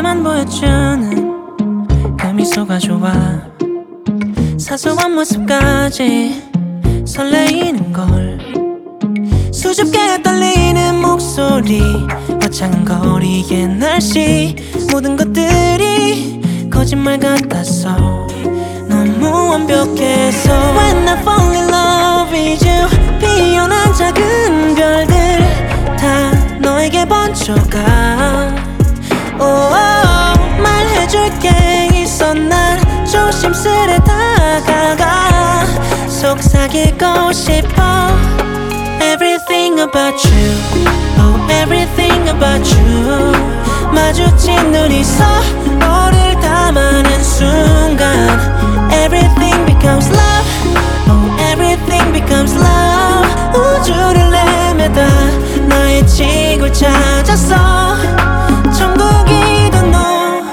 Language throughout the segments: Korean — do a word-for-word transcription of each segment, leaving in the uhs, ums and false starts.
내게만 보여주는 그 미소가 좋아. 사소한 모습까지 설레이는 걸. 수줍게 떨리는 목소리, 화창한 거리의 날씨, 모든 것들이 거짓말 같았어. 너무 완벽해서 When I fall in love with you, 피어난 작은 별들 다 너에게 번져가. oh, 말해줄게 있어. 난 조심스레 다가가 속삭이고 싶어. Everything about you, oh everything about you. 마주친 눈이 서로를 담아낸 순간 Everything becomes love, oh everything becomes love. 우주를 내매다 나의 지구를 찾았어. 천국이던 너.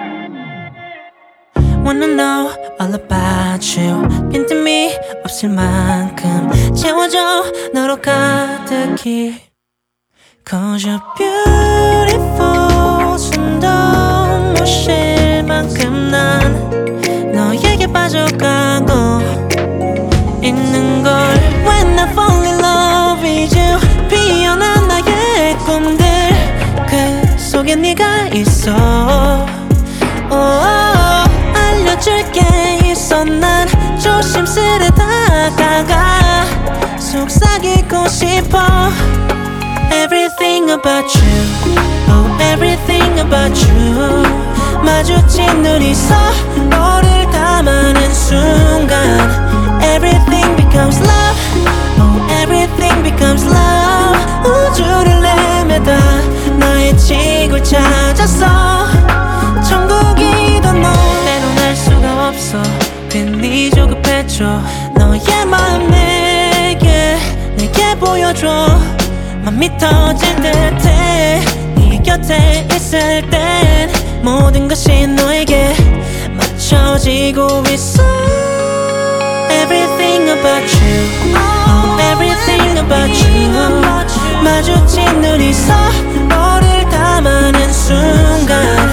Wanna know all about you. 빈틈이 없을 만큼 채워줘 너로 가득히. Cause you're beautiful. 숨도 못 쉴 만큼 난 너에게 빠져가고 있는 걸. When I fall in love with you, 피어난 나의 꿈들 그 속에 네가 있어. oh, 알려줄게 있어. 난 조심스레 다가가 속삭이고 싶어. Everything about you, oh everything about you. 마주친 눈이 서로를 담아낸 순간 Everything becomes love, oh everything becomes love. 우주를 내매다 나의 지구를 찾았어. 천국이던 너. 때론 알 수가 없어. 괜히 조급해져. 너의 마음 내게 내게 보여줘. 맘이 터질 듯해. 네 곁에 있을 땐 모든 것이 너에게 맞춰지고 있어. Everything about you, oh everything about you. 마주친 눈이 서로를 담아낸 순간